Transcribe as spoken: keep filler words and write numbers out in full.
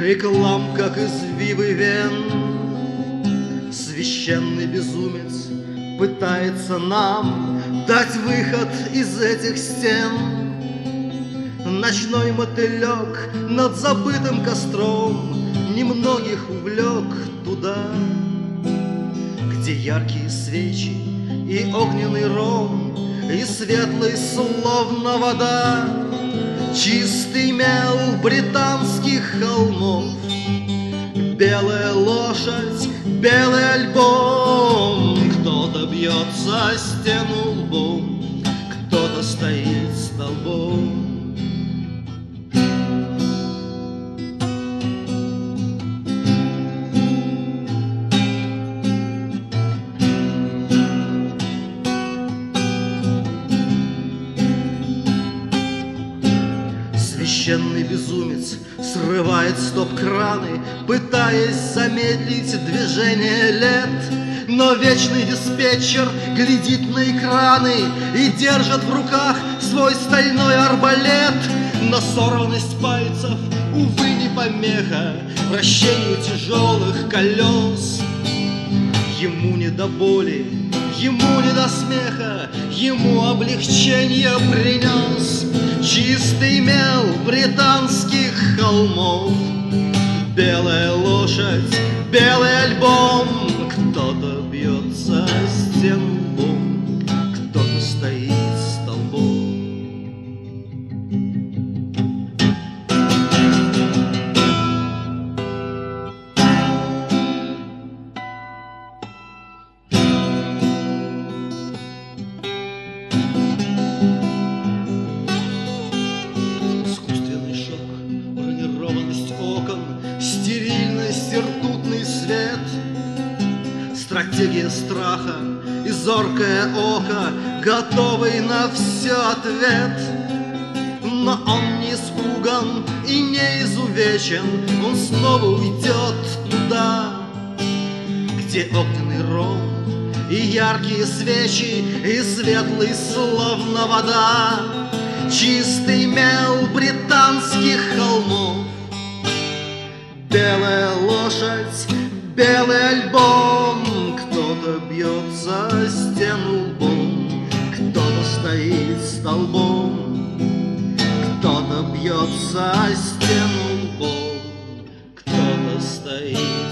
Реклам, как извивы вен. Священный безумец пытается нам дать выход из этих стен. Ночной мотылек над забытым костром немногих увлек туда, где яркие свечи и огненный ром, и светлый, словно вода, чистый мел британских холмов, белая лошадь, белый альбом. Кто-то бьется о стену лбом, кто-то стоит столбом. Священный безумец срывает стоп-краны, пытаясь замедлить движение лет. Но вечный диспетчер глядит на экраны и держит в руках свой стальной арбалет. Но сорванность пальцев, увы, не помеха вращению тяжелых колес. Ему не до боли, ему не до смеха, ему облегчение принес чистый мел британских холмов, белая лошадь, белый альбом. Кто-то бьется о стену лбом, кто-то стоит столбом. Стерильность и ртутный свет, стратегия страха и зоркое око, готовый на все ответ. Но он не испуган и не изувечен, он снова уйдет туда, где огненный ром и яркие свечи, и светлый, словно вода, чистый мел британских холмов, белая лошадь, белый альбом. Кто-то бьется о стену лбом, кто-то стоит столбом. Кто-то бьется о стену лбом, кто-то стоит